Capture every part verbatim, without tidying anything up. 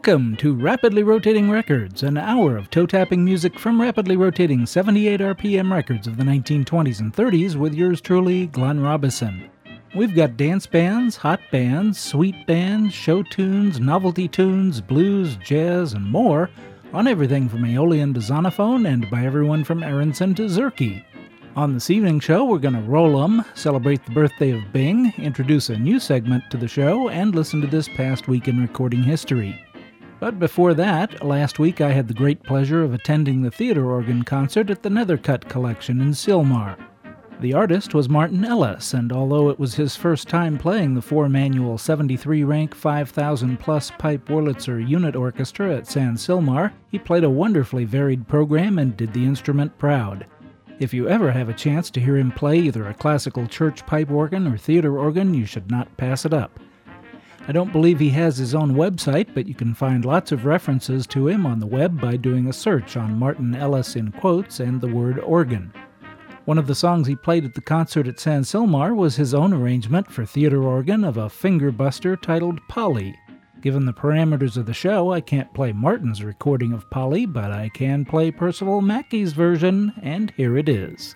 Welcome to Rapidly Rotating Records, an hour of toe-tapping music from rapidly rotating seventy-eight R P M records of the nineteen twenties and thirties with yours truly, Glenn Robison. We've got dance bands, hot bands, sweet bands, show tunes, novelty tunes, blues, jazz, and more on everything from Aeolian to Zonophone and by everyone from Aronson to Zurke. On this evening show, we're going to roll 'em, celebrate the birthday of Bing, introduce a new segment to the show, and listen to this past week in recording history. But before that, last week I had the great pleasure of attending the theater organ concert at the Nethercutt Collection in Sylmar. The artist was Martin Ellis, and although it was his first time playing the four-manual seventy-three rank five thousand plus pipe Wurlitzer unit orchestra at San Sylmar, he played a wonderfully varied program and did the instrument proud. If you ever have a chance to hear him play either a classical church pipe organ or theater organ, you should not pass it up. I don't believe he has his own website, but you can find lots of references to him on the web by doing a search on Martin Ellis in quotes and the word organ. One of the songs he played at the concert at San Sylmar was his own arrangement for theater organ of a finger buster titled Polly. Given the parameters of the show, I can't play Martin's recording of Polly, but I can play Percival Mackey's version, and here it is.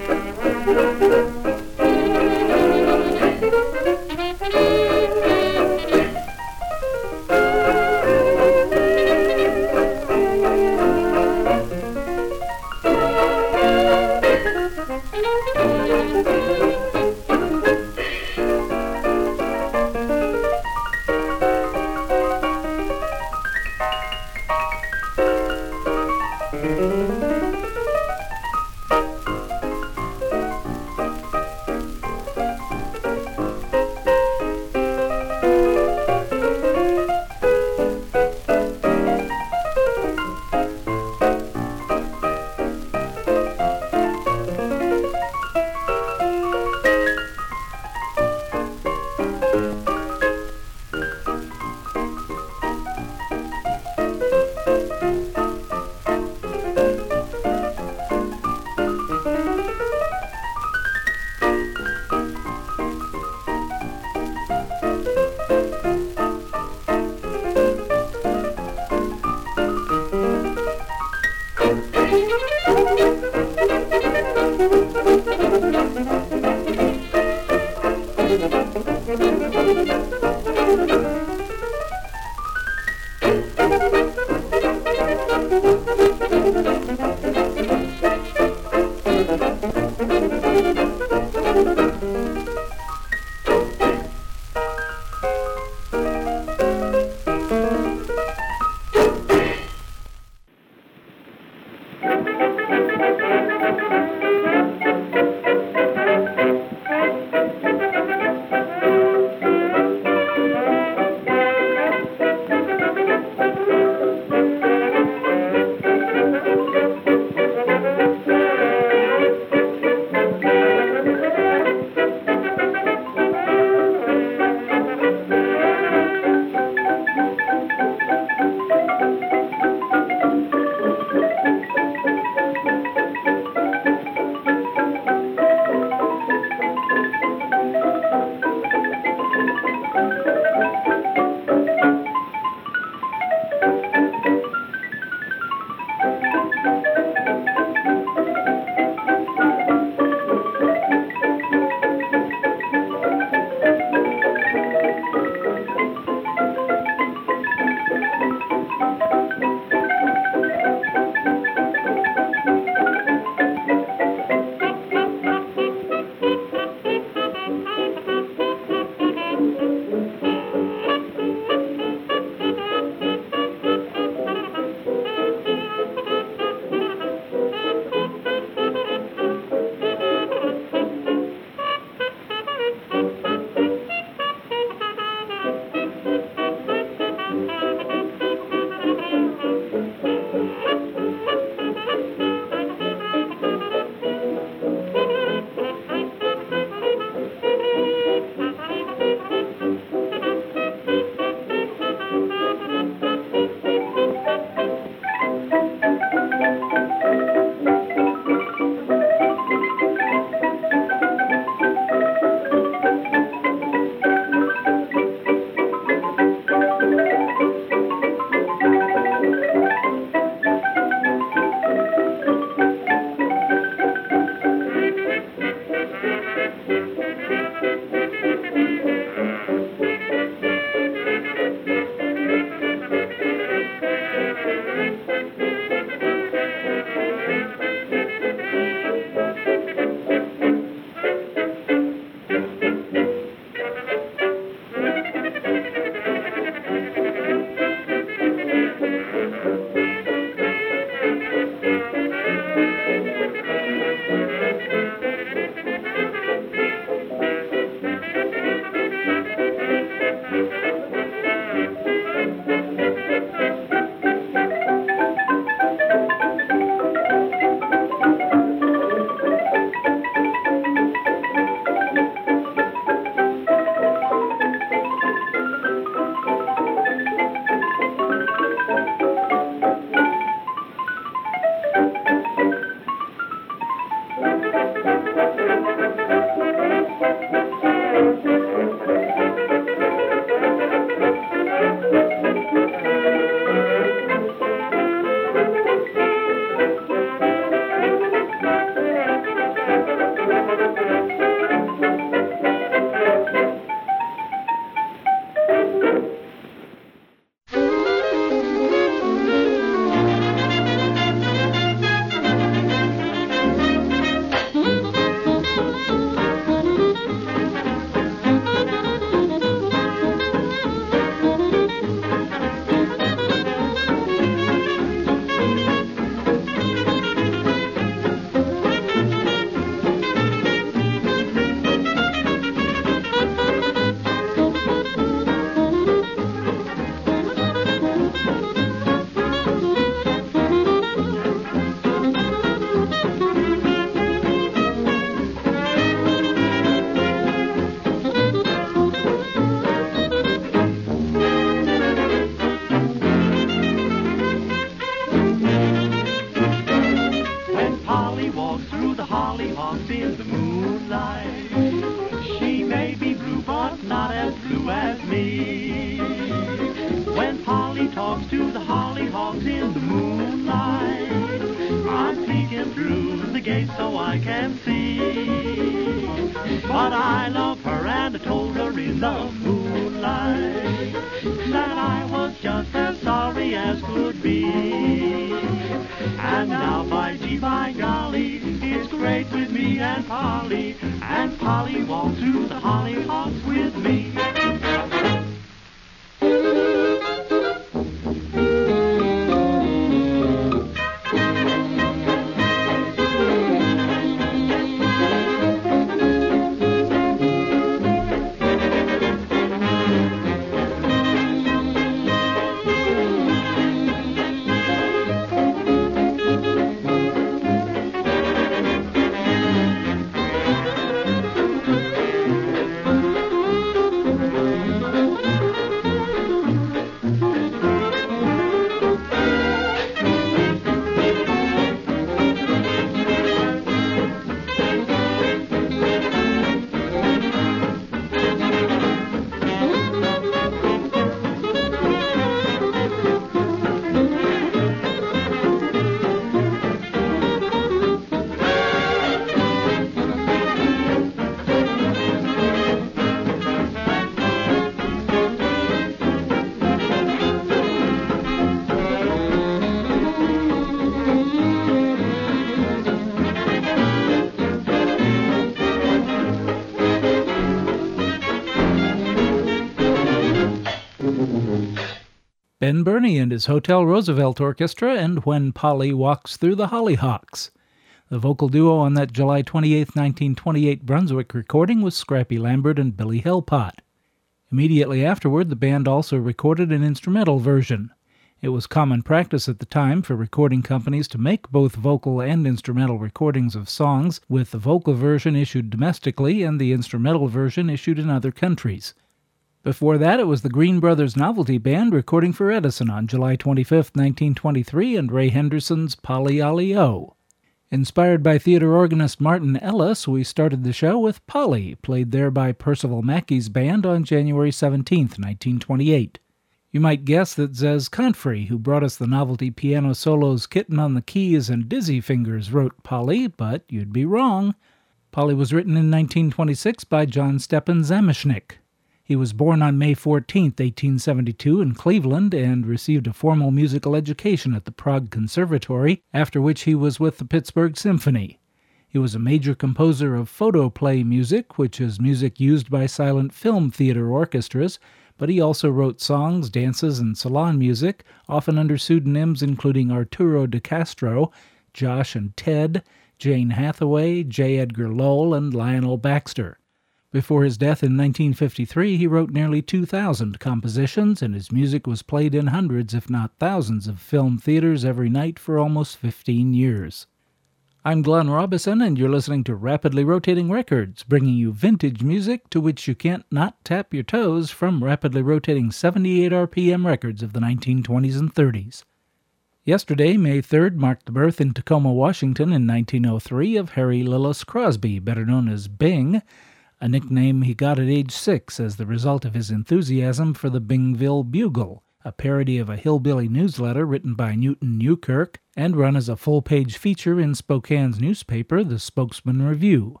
Ben Burney and his Hotel Roosevelt Orchestra, and When Polly Walks Through the Hollyhocks. The vocal duo on that July twenty-eighth, nineteen twenty-eight Brunswick recording was Scrappy Lambert and Billy Hellpot. Immediately afterward, the band also recorded an instrumental version. It was common practice at the time for recording companies to make both vocal and instrumental recordings of songs, with the vocal version issued domestically and the instrumental version issued in other countries. Before that, it was the Green Brothers Novelty Band recording for Edison on July twenty-fifth, nineteen twenty-three, and Ray Henderson's Polly Ollie O. Inspired by theater organist Martin Ellis, we started the show with Polly, played there by Percival Mackey's band on January seventeenth, nineteen twenty-eight. You might guess that Zez Confrey, who brought us the novelty piano solos Kitten on the Keys and Dizzy Fingers, wrote Polly, but you'd be wrong. Polly was written in nineteen twenty-six by John Stepan Zameshnik. He was born on May fourteenth, eighteen seventy-two in Cleveland and received a formal musical education at the Prague Conservatory, after which he was with the Pittsburgh Symphony. He was a major composer of photoplay music, which is music used by silent film theater orchestras, but he also wrote songs, dances, and salon music, often under pseudonyms including Arturo de Castro, Josh and Ted, Jane Hathaway, J. Edgar Lowell, and Lionel Baxter. Before his death in nineteen fifty-three, he wrote nearly two thousand compositions, and his music was played in hundreds, if not thousands, of film theaters every night for almost fifteen years. I'm Glenn Robison, and you're listening to Rapidly Rotating Records, bringing you vintage music to which you can't not tap your toes from rapidly rotating seventy-eight R P M records of the nineteen twenties and thirties. Yesterday, May third, marked the birth in Tacoma, Washington in nineteen oh three of Harry Lillis Crosby, better known as Bing, a nickname he got at age six as the result of his enthusiasm for the Bingville Bugle, a parody of a hillbilly newsletter written by Newton Newkirk and run as a full-page feature in Spokane's newspaper, the Spokesman Review.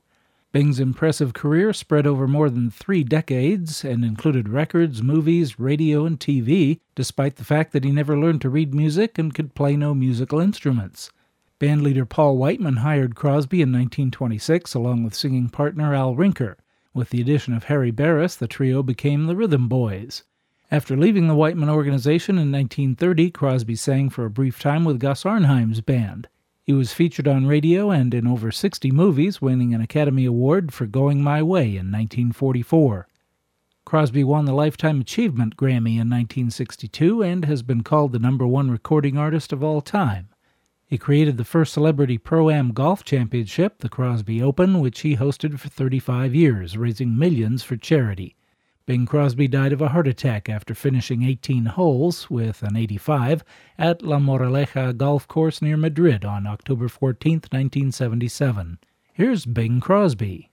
Bing's impressive career spread over more than three decades and included records, movies, radio, and T V, despite the fact that he never learned to read music and could play no musical instruments. Bandleader Paul Whiteman hired Crosby in nineteen twenty-six along with singing partner Al Rinker. With the addition of Harry Barris, the trio became the Rhythm Boys. After leaving the Whiteman organization in nineteen thirty, Crosby sang for a brief time with Gus Arnheim's band. He was featured on radio and in over sixty movies, winning an Academy Award for Going My Way in nineteen forty-four. Crosby won the Lifetime Achievement Grammy in nineteen sixty-two and has been called the number one recording artist of all time. He created the first celebrity Pro-Am golf championship, the Crosby Open, which he hosted for thirty-five years, raising millions for charity. Bing Crosby died of a heart attack after finishing eighteen holes, with an eighty-five, at La Moraleja Golf Course near Madrid on October fourteenth, nineteen seventy-seven. Here's Bing Crosby.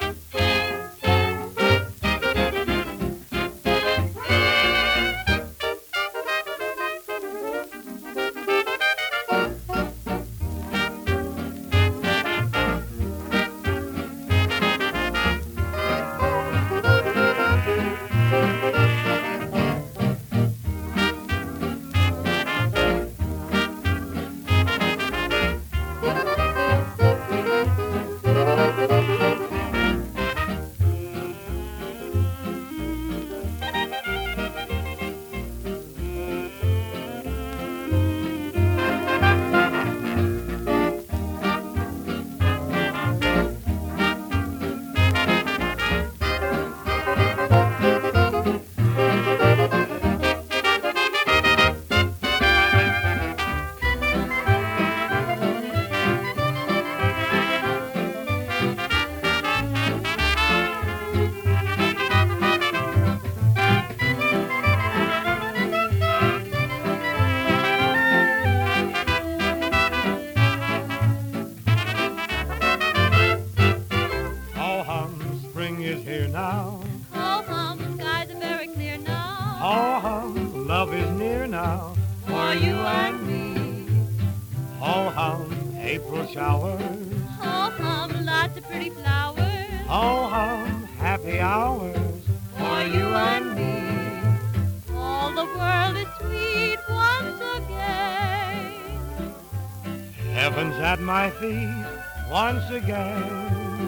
April showers. Oh, hum, lots of pretty flowers. Oh, hum, happy hours for you and me. All the world is sweet once again. Heaven's at my feet once again.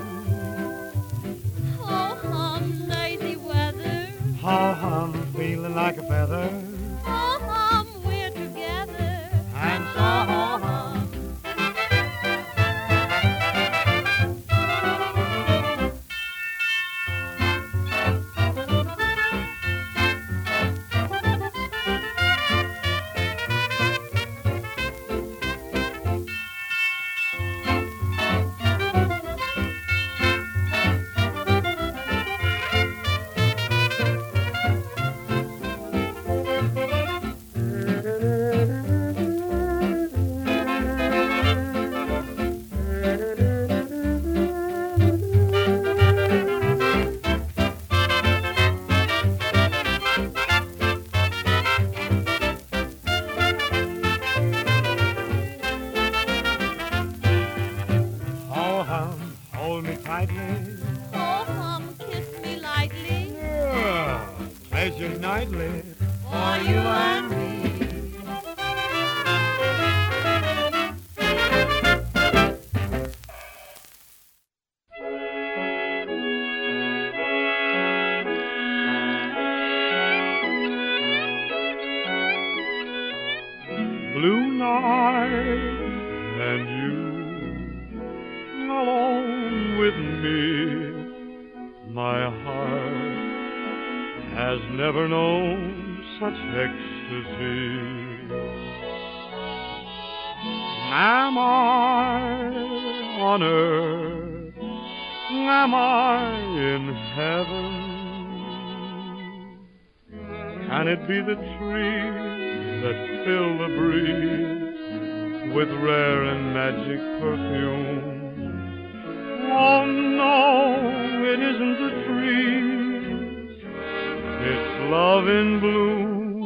Oh, hum, lazy weather. Oh, hum, feeling like a feather. Oh, hum, we're together. And so, oh, hum. Hold me tightly. Oh, hum, kiss me lightly. Yeah, pleasure nightly for you and me. Blue night and you alone with me, my heart has never known such ecstasy. Am I on earth? Am I in heaven? Can it be the trees that fill the breeze with rare and magic perfume? Oh no, it isn't the trees, it's love in bloom.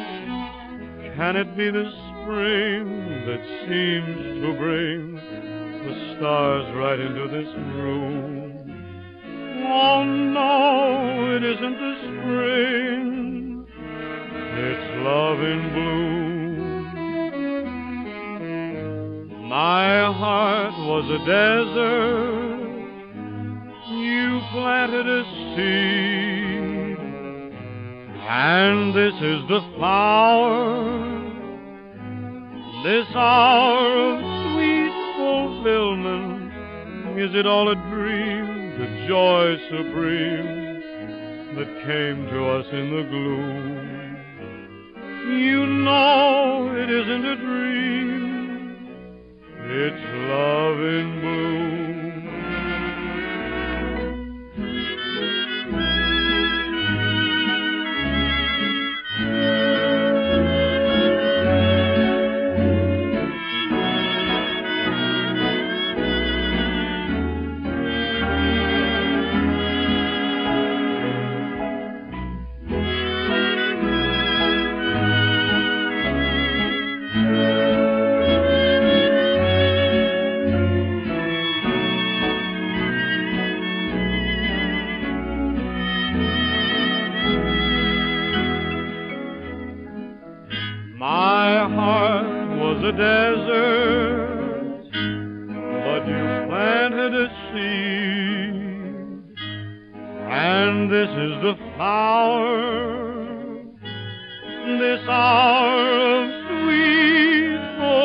Can it be the spring that seems to bring the stars right into this room. Oh no, it isn't the spring, it's love in bloom. My heart was a desert, you planted a seed, and this is the flower, this hour of sweet fulfillment. Is it all a dream, the joy supreme that came to us in the gloom? You know it isn't a dream, it's love in bloom. A desert, but you planted a seed, and this is the flower, this hour of sweet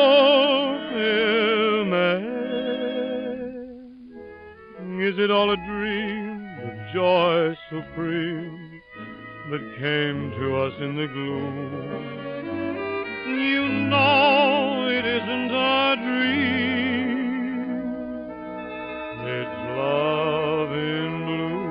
fulfillment. Is it all a dream, the joy supreme that came to us in the gloom? You know it isn't a dream, it's love in bloom.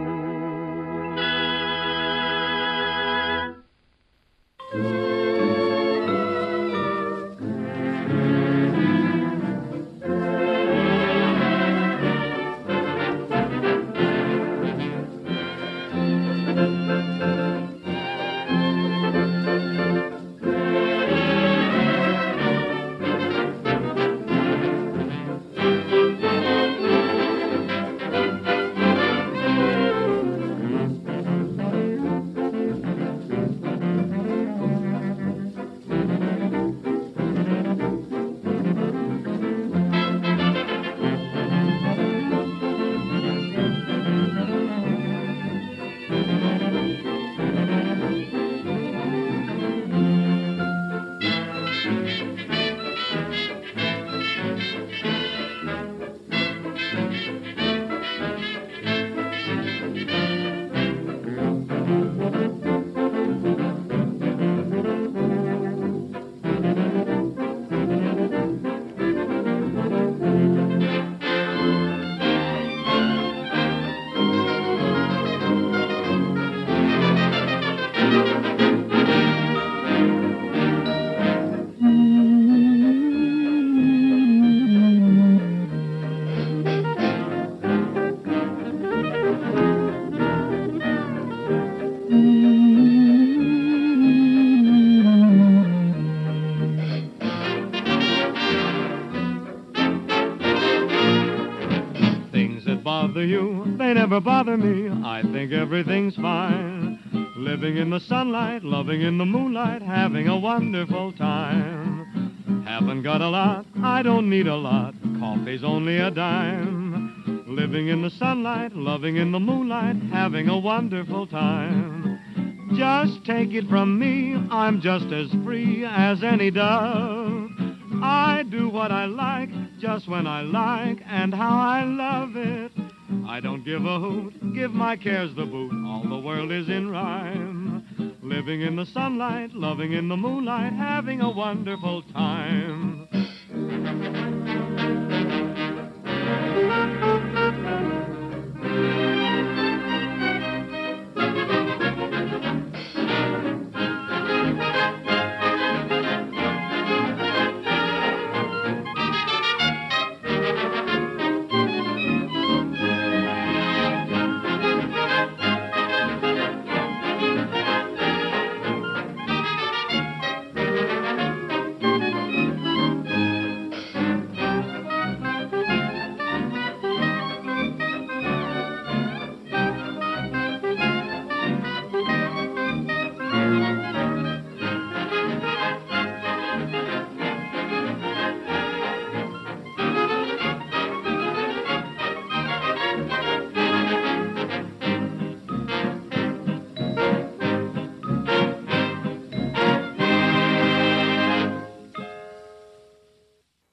You, they never bother me. I think everything's fine. Living in the sunlight, loving in the moonlight, having a wonderful time. Haven't got a lot, I don't need a lot. Coffee's only a dime. Living in the sunlight, loving in the moonlight, having a wonderful time. Just take it from me, I'm just as free as any dove. I do what I like, just when I like, and how I love it. I don't give a hoot, give my cares the boot, all the world is in rhyme. Living in the sunlight, loving in the moonlight, having a wonderful time.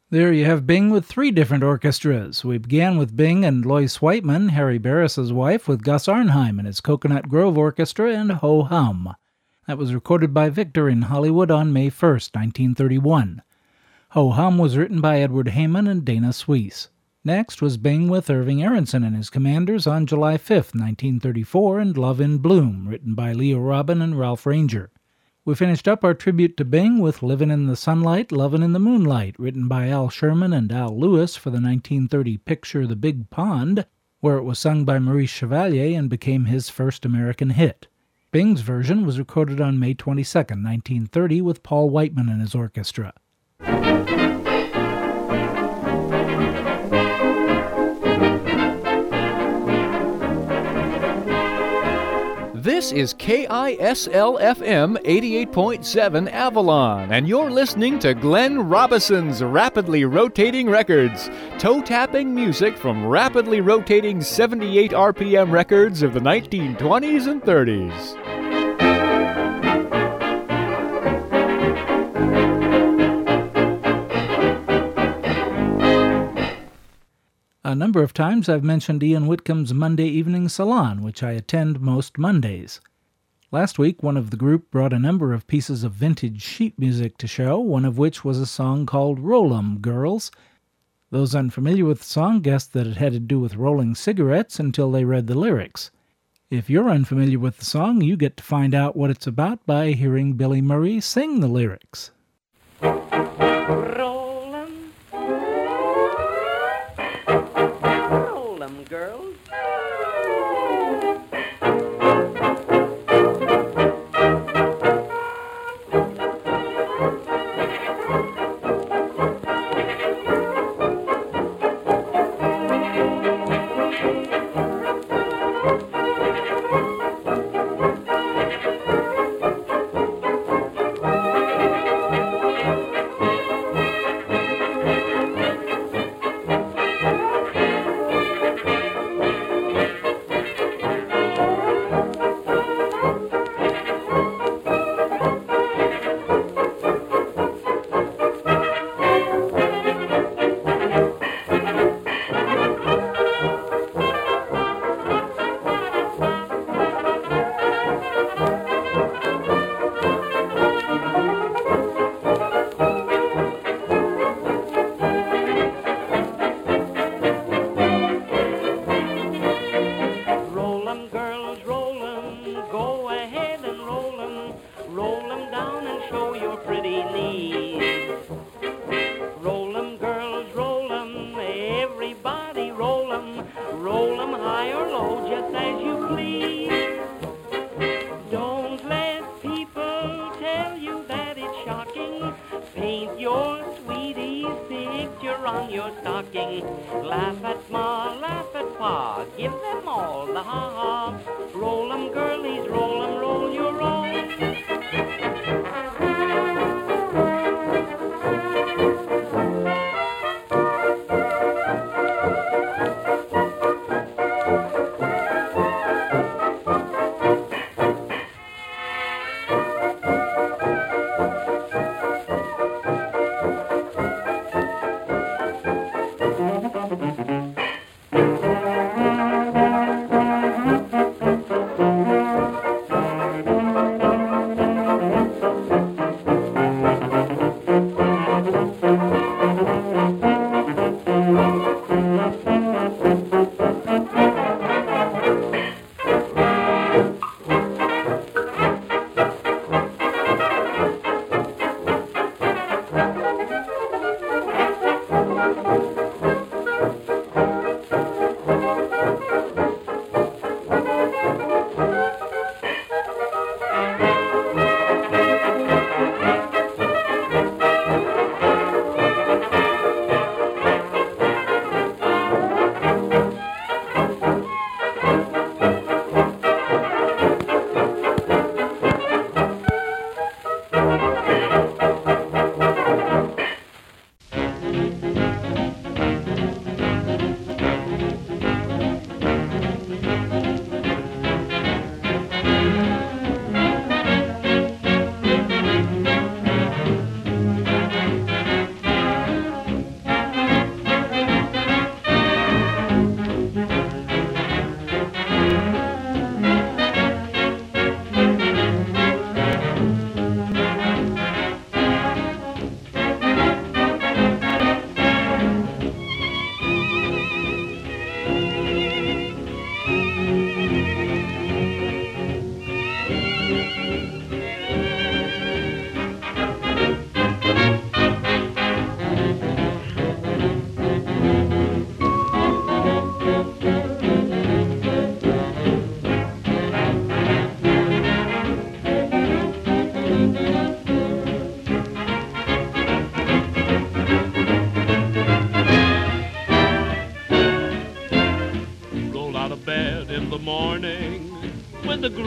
There you have Bing with three different orchestras. We began with Bing and Lois Whiteman, Harry Barris's wife, with Gus Arnheim and his Coconut Grove Orchestra, and Ho Hum. That was recorded by Victor in Hollywood on May first, nineteen thirty-one. Ho Hum was written by Edward Heyman and Dana Suisse. Next was Bing with Irving Aronson and his Commanders on July fifth, nineteen thirty-four, and Love in Bloom, written by Leo Robin and Ralph Ranger. We finished up our tribute to Bing with Livin' in the Sunlight, Lovin' in the Moonlight, written by Al Sherman and Al Lewis for the nineteen thirty picture The Big Pond, where it was sung by Maurice Chevalier and became his first American hit. Bing's version was recorded on May twenty-second, nineteen thirty, with Paul Whiteman and his orchestra. This is K I S L F M eighty-eight point seven Avalon, and you're listening to Glenn Robison's Rapidly Rotating Records, toe-tapping music from rapidly rotating seventy-eight R P M records of the nineteen twenties and thirties. A number of times I've mentioned Ian Whitcomb's Monday Evening Salon, which I attend most Mondays. Last week, one of the group brought a number of pieces of vintage sheet music to show, one of which was a song called Roll 'em, Girls. Those unfamiliar with the song guessed that it had to do with rolling cigarettes until they read the lyrics. If you're unfamiliar with the song, you get to find out what it's about by hearing Billy Murray sing the lyrics. Roll 'em, roll 'em, girls.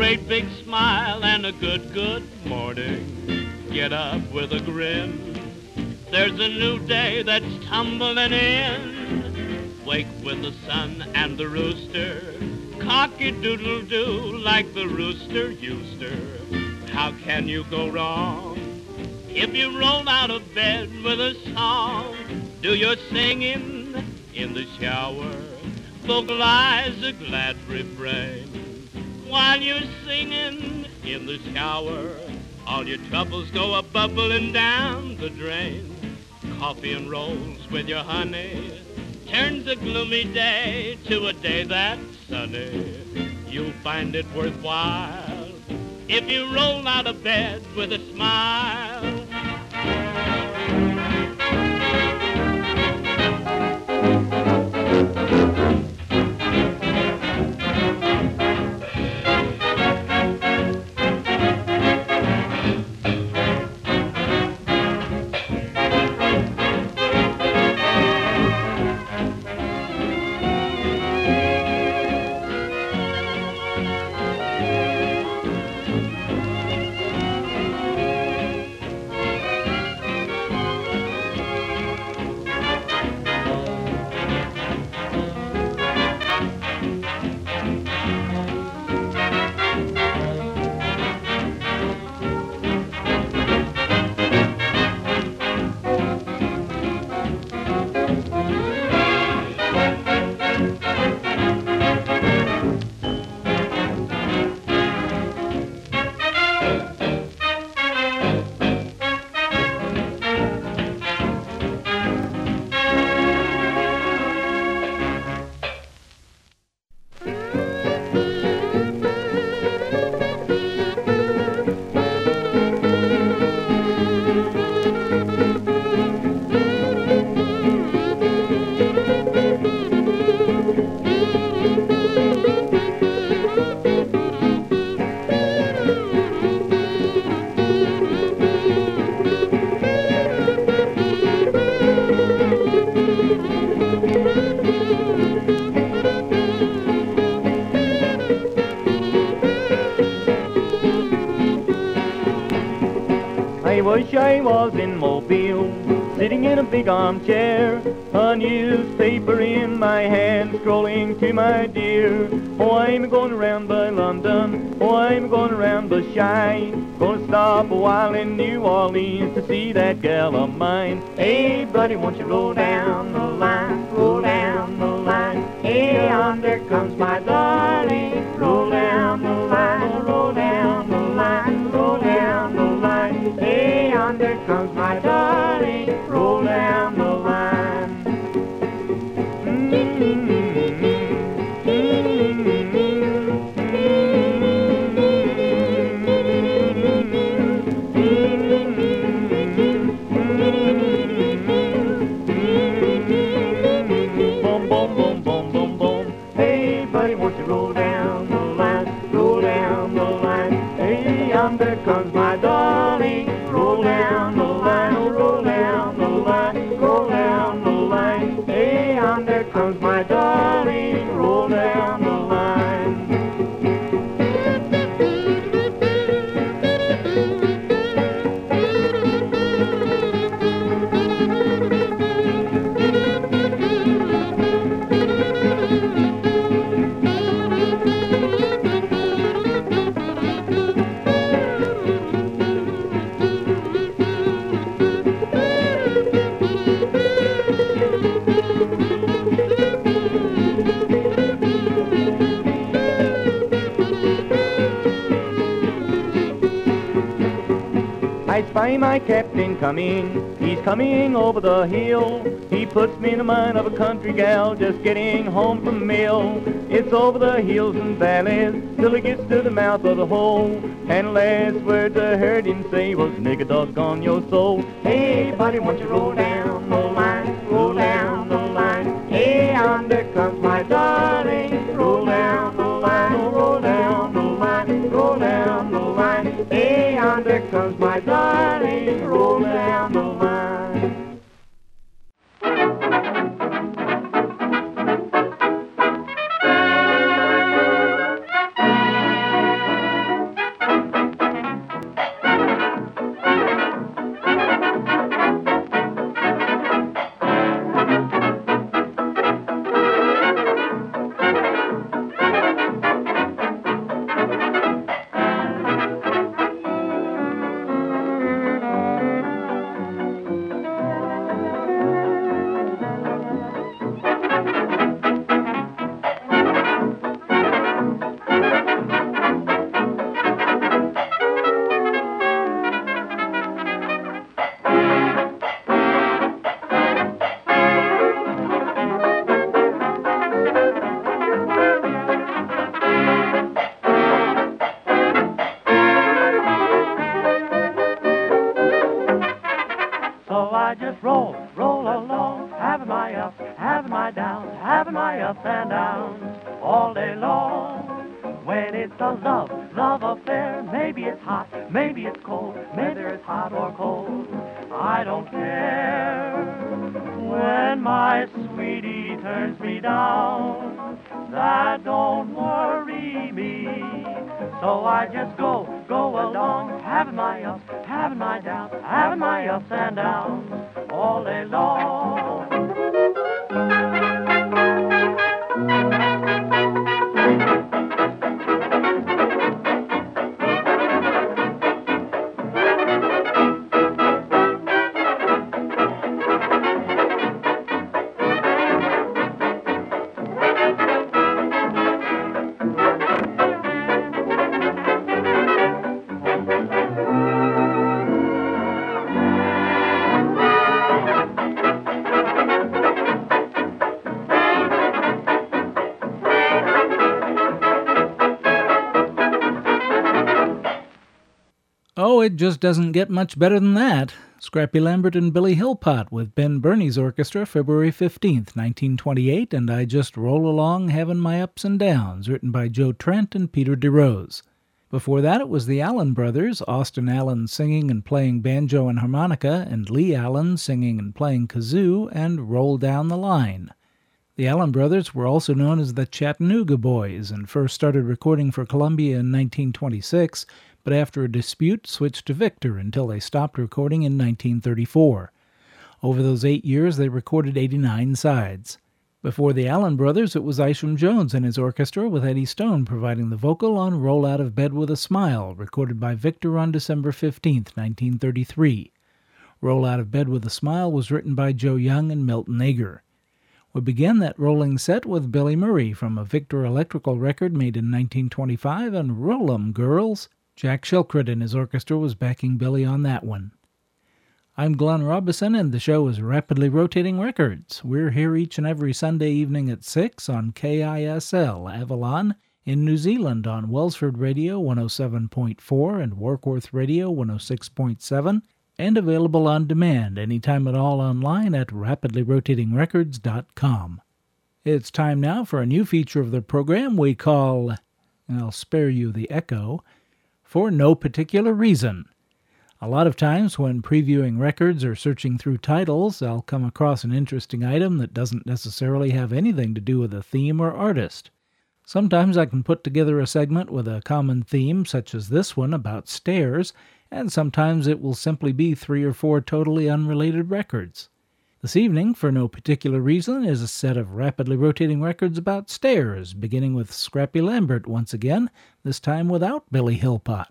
great big smile and a good, good morning. Get up with a grin. There's a new day that's tumbling in. Wake with the sun and the rooster. Cock-a-doodle-doo like the rooster used to. How can you go wrong if you roll out of bed with a song? Do your singing in the shower. Vocalize a glad refrain. While you're singing in the shower, all your troubles go a-bubbling down the drain. Coffee and rolls with your honey turns a gloomy day to a day that's sunny. You'll find it worthwhile if you roll out of bed with a smile. I wish I was in Mobile, sitting in a big armchair, a newspaper in my hand, scrolling to my dear. Oh, I'm going around by London, oh, I'm going around the shine, gonna stop a while in New Orleans to see that gal of mine. Hey, buddy, won't you roll down the line, roll down the line. Hey, yonder comes my darling, roll down the line, roll down the line, roll down the line. Hey, yonder comes my darling, roll down the line. Mm-hmm. Boom, boom, boom, boom, boom, boom. Hey, buddy, won't you roll down the line, roll down the line. Hey, yonder comes my darling, roll down the line, oh, roll down the line, roll down the line. Hey, yonder comes my darling, roll down the line. I spy my captain coming, he's coming over the hill. He puts me in the mind of a country gal just getting home from mill. It's over the hills and valleys till it gets to the mouth of the hole. And last words I heard him say was, nigga, doggone your soul. Hey, buddy, won't you roll down the line, roll down the line. Hey, yonder comes my darling, roll down the line, oh, roll down the line, roll down the line. Hey, yonder comes my darling, roll down the line. I just roll, roll along, having my ups, having my downs, having my ups and downs all day long. When it's a love, love affair, maybe it's hot, maybe it's cold, maybe it's hot or cold, I don't care. When my sweetie turns me down, that don't worry me. So I just go, go along, having my ups, having my downs, having my ups and downs all day long. Oh, it just doesn't get much better than that. Scrappy Lambert and Billy Hillpot with Ben Burney's orchestra, February fifteenth, nineteen twenty-eight, and I Just Roll Along Having My Ups and Downs, written by Joe Trent and Peter DeRose. Before that, it was the Allen Brothers, Austin Allen singing and playing banjo and harmonica, and Lee Allen singing and playing kazoo, and Roll Down the Line. The Allen Brothers were also known as the Chattanooga Boys, and first started recording for Columbia in nineteen twenty-six, but after a dispute switched to Victor until they stopped recording in nineteen thirty-four. Over those eight years, they recorded eighty-nine sides. Before the Allen Brothers, it was Isham Jones and his orchestra, with Eddie Stone providing the vocal on Roll Out of Bed with a Smile, recorded by Victor on December fifteenth, nineteen thirty-three. Roll Out of Bed with a Smile was written by Joe Young and Milton Ager. We began that rolling set with Billy Murray from a Victor Electrical record made in nineteen twenty-five, and Roll 'em Girls. Jack Shilkret and his orchestra was backing Billy on that one. I'm Glenn Robison, and the show is Rapidly Rotating Records. We're here each and every Sunday evening at six on K I S L Avalon, in New Zealand on Wellsford Radio one oh seven point four and Warkworth Radio one oh six point seven, and available on demand anytime at all online at rapidly rotating records dot com. It's time now for a new feature of the program we call, I'll spare you the echo, For No Particular Reason. A lot of times when previewing records or searching through titles, I'll come across an interesting item that doesn't necessarily have anything to do with a theme or artist. Sometimes I can put together a segment with a common theme, such as this one about stairs, and sometimes it will simply be three or four totally unrelated records. This evening, For No Particular Reason, is a set of rapidly rotating records about stairs, beginning with Scrappy Lambert once again, this time without Billy Hillpot.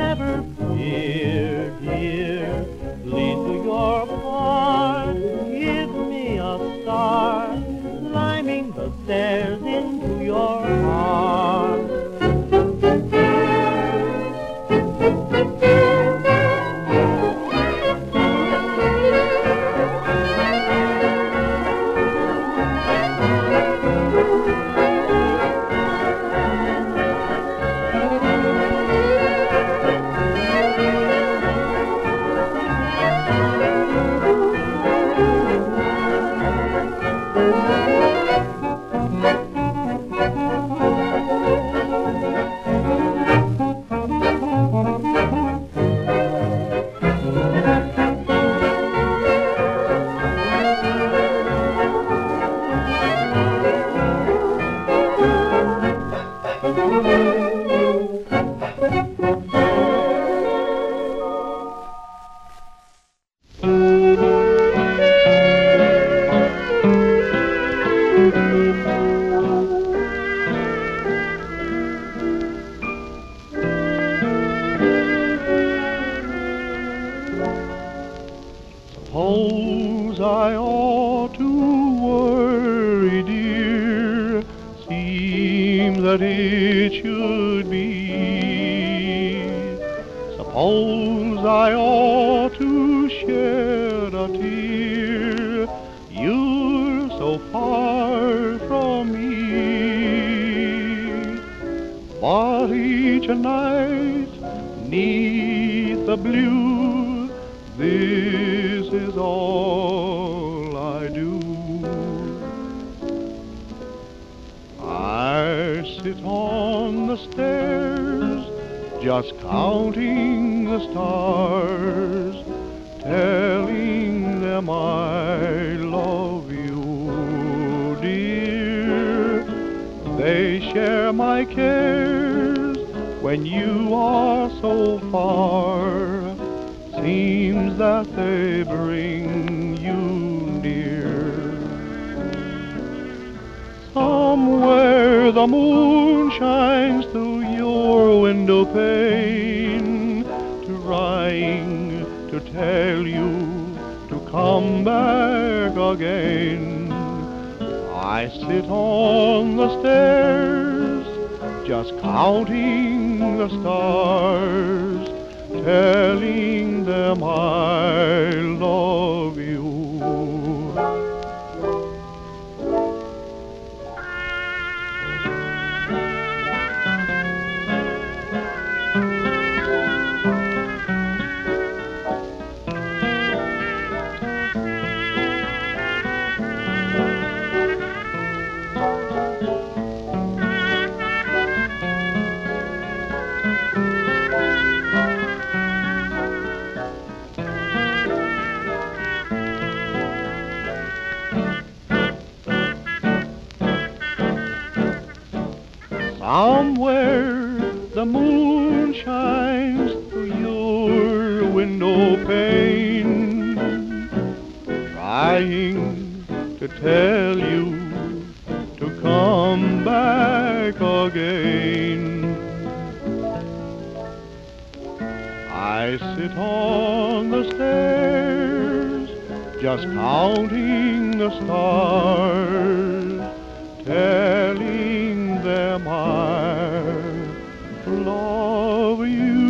Lead to your heart. Suppose I ought to worry, dear, seems that it should be. Suppose I ought to shed a tear, you're so far from me. But each night, neath the blue, this is all I do. I sit on the stairs, just counting the stars, telling them I love you, dear. They share my cares when you are so far. Seems that they bring you near. Somewhere the moon shines through your window pane, trying to tell you to come back again. I sit on the stairs, just counting the stars, telling them I love you. Somewhere the moon shines through your window pane, trying to tell you to come back again. I sit on the stairs, just counting the stars, telling them I love you.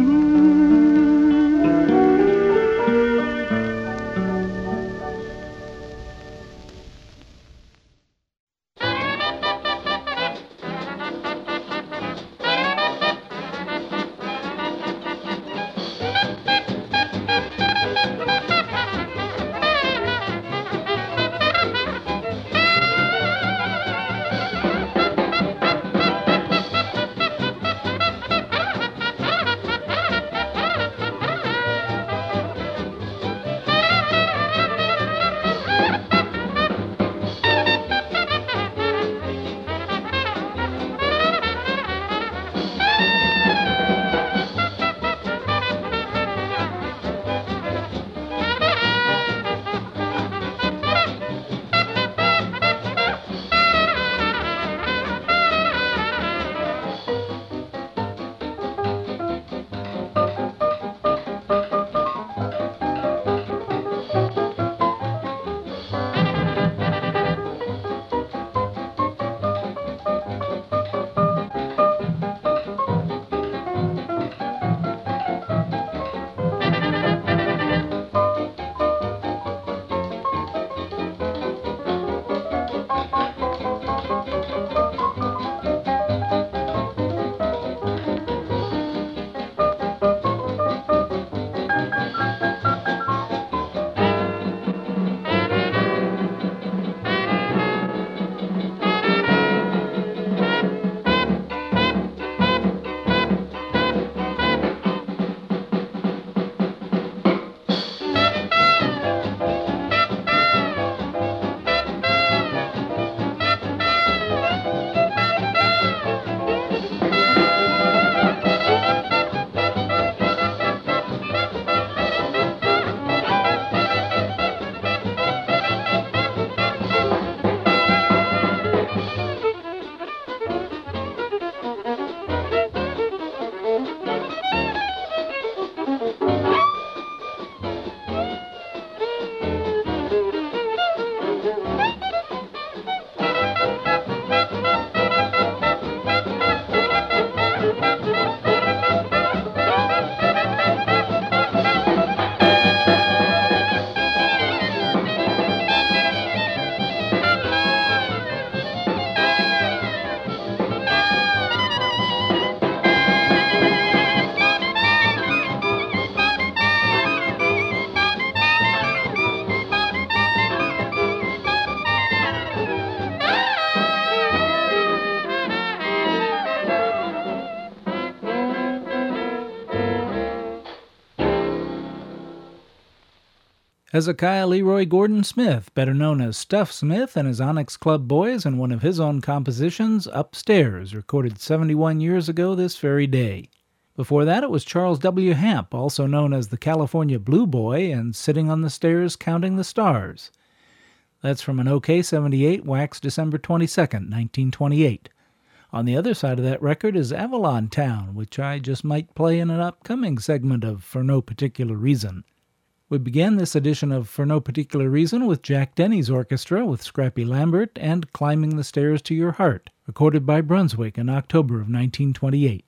Hezekiah Leroy Gordon Smith, better known as Stuff Smith and his Onyx Club Boys, and one of his own compositions, Upstairs, recorded seventy-one years ago this very day. Before that, it was Charles W. Hamp, also known as the California Blue Boy, and Sitting on the Stairs Counting the Stars. That's from an OK seventy-eight, waxed December twenty-second, nineteen twenty-eight. On the other side of that record is Avalon Town, which I just might play in an upcoming segment of For No Particular Reason. We began this edition of For No Particular Reason with Jack Denny's orchestra with Scrappy Lambert and Climbing the Stairs to Your Heart, recorded by Brunswick in October of nineteen twenty-eight.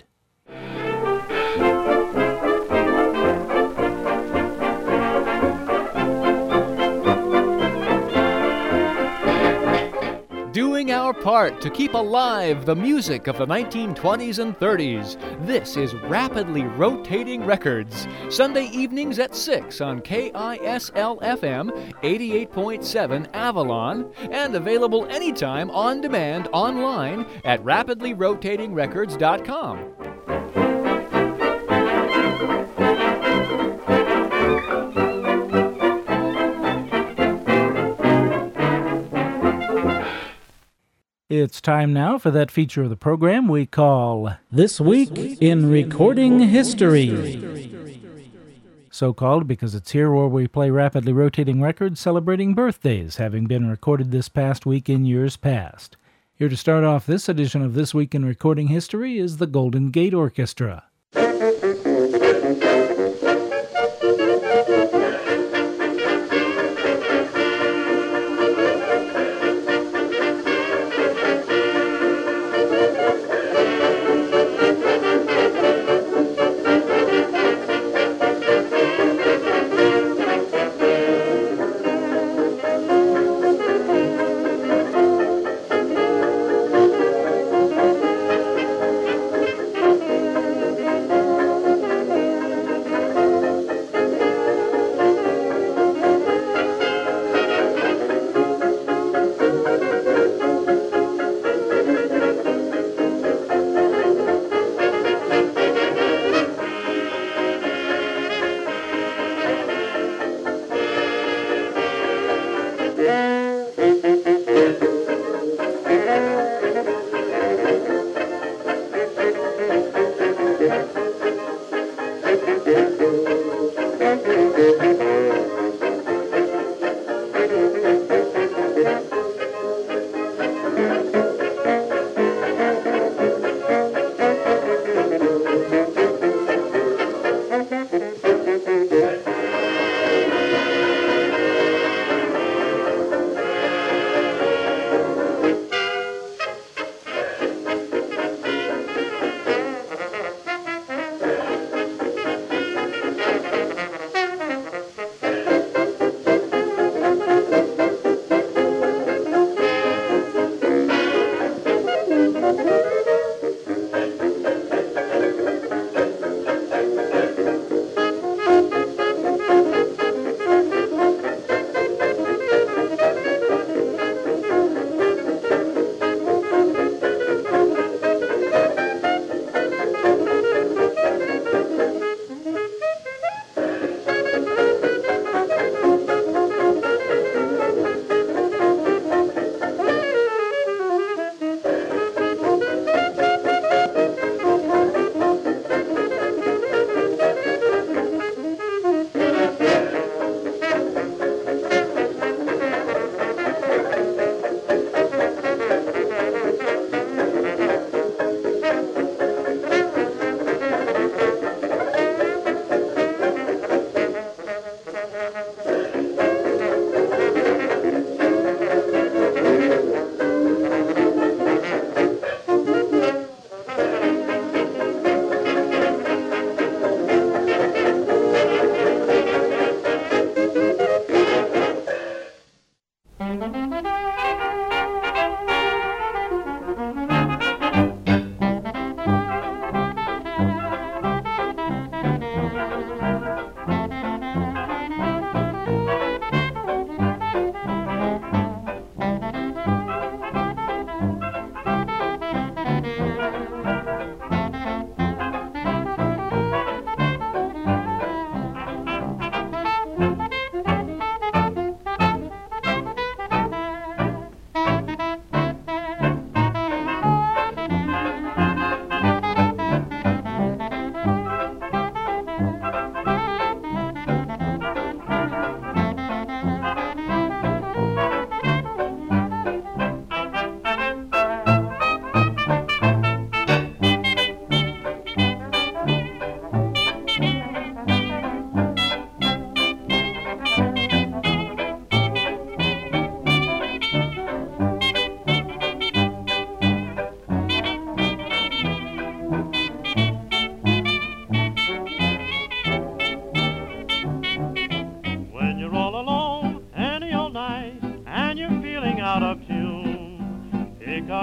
Doing our part to keep alive the music of the nineteen twenties and thirties. This is Rapidly Rotating Records, Sunday evenings at six on K I S L F M eighty-eight point seven Avalon, and available anytime on demand online at rapidly rotating records dot com. It's time now for that feature of the program we call This Week in Recording History. So called because it's here where we play rapidly rotating records celebrating birthdays having been recorded this past week in years past. Here to start off this edition of This Week in Recording History is the Golden Gate Orchestra.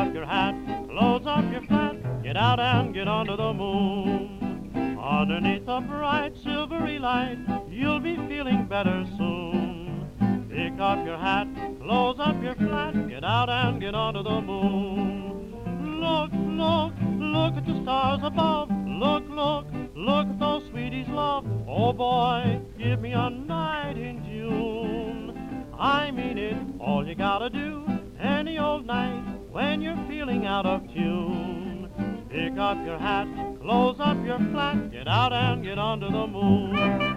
off your hat, close up your flat, get out and get under the moon. Underneath a bright silvery light, you'll be feeling better soon. Pick up your hat, close up your flat, get out and get under the moon. Look, look, look at the stars above. Look, look, look at those sweeties love. Oh boy, give me a night in June. I mean it, all you gotta do, any old night when you're feeling out of tune. Pick up your hat, close up your flat, get out and get under the moon.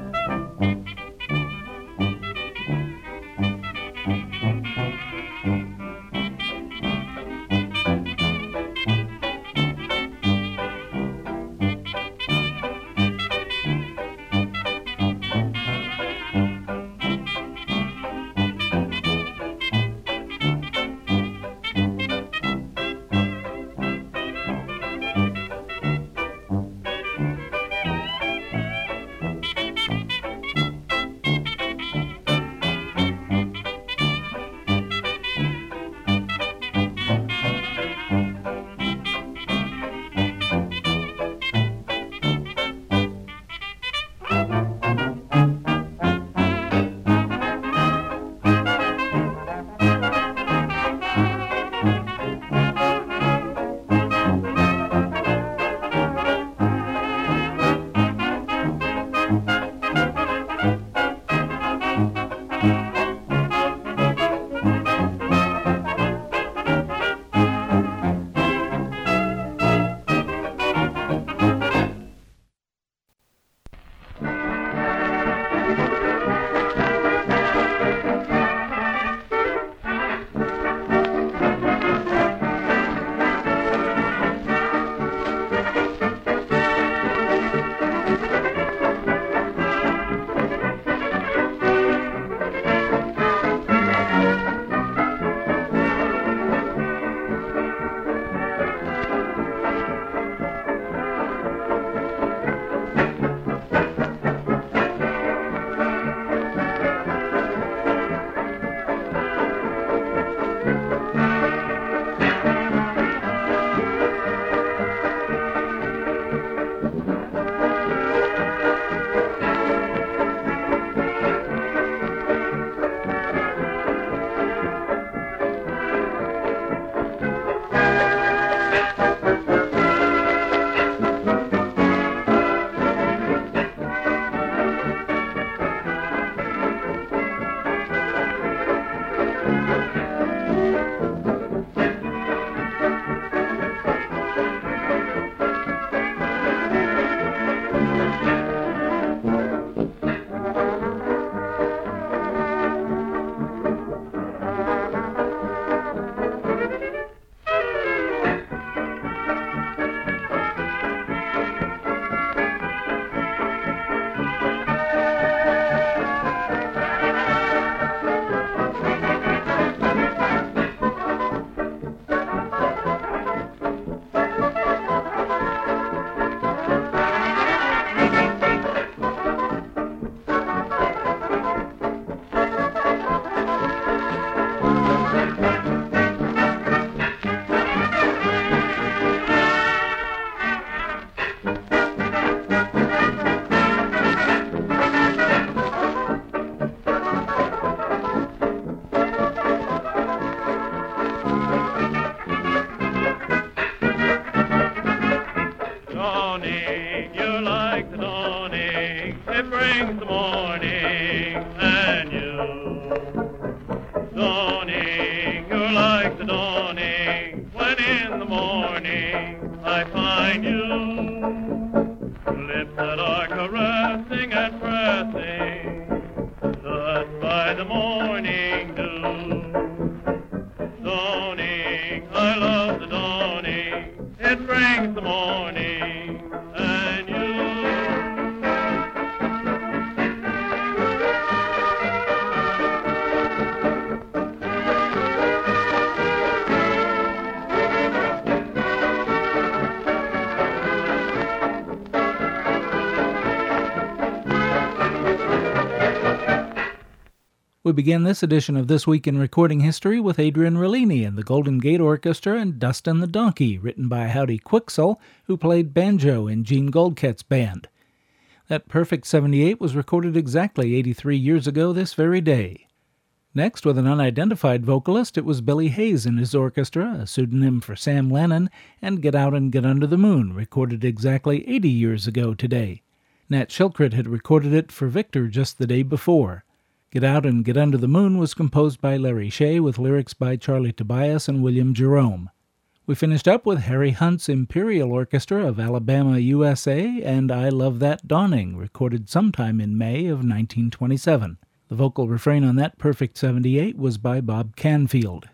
We begin this edition of This Week in Recording History with Adrian Rollini and the Golden Gate Orchestra and Dustin the Donkey, written by Howdy Quixel, who played banjo in Gene Goldket's band. That Perfect seventy-eight was recorded exactly eighty-three years ago this very day. Next, with an unidentified vocalist, it was Billy Hayes and his orchestra, a pseudonym for Sam Lennon, and Get Out and Get Under the Moon, recorded exactly eighty years ago today. Nat Shilkret had recorded it for Victor just the day before. Get Out and Get Under the Moon was composed by Larry Shea with lyrics by Charlie Tobias and William Jerome. We finished up with Harry Hunt's Imperial Orchestra of Alabama, U S A, and I Love That Dawning, recorded sometime in May of nineteen twenty-seven. The vocal refrain on that Perfect seventy-eight was by Bob Canfield.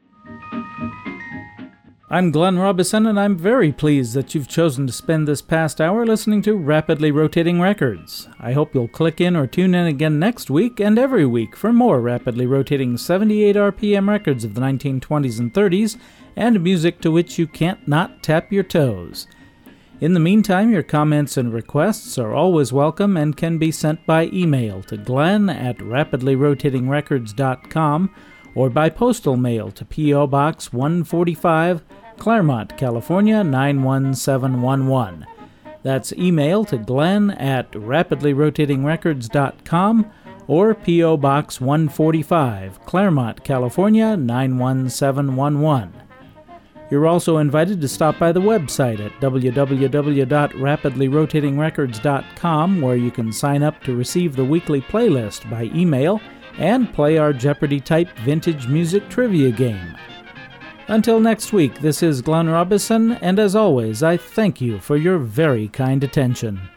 I'm Glenn Robison, and I'm very pleased that you've chosen to spend this past hour listening to Rapidly Rotating Records. I hope you'll click in or tune in again next week and every week for more rapidly rotating seventy-eight R P M records of the nineteen twenties and thirties and music to which you can't not tap your toes. In the meantime, your comments and requests are always welcome and can be sent by email to glenn at rapidly rotating records dot com or by postal mail to P O. Box one forty-five, Claremont, California nine one seven one one. That's email to glenn at rapidly rotating records dot com or P O. Box one forty-five, Claremont, California nine one seven one one. You're also invited to stop by the website at w w w dot rapidly rotating records dot com, where you can sign up to receive the weekly playlist by email and play our Jeopardy-type vintage music trivia game. Until next week, this is Glenn Robison, and as always, I thank you for your very kind attention.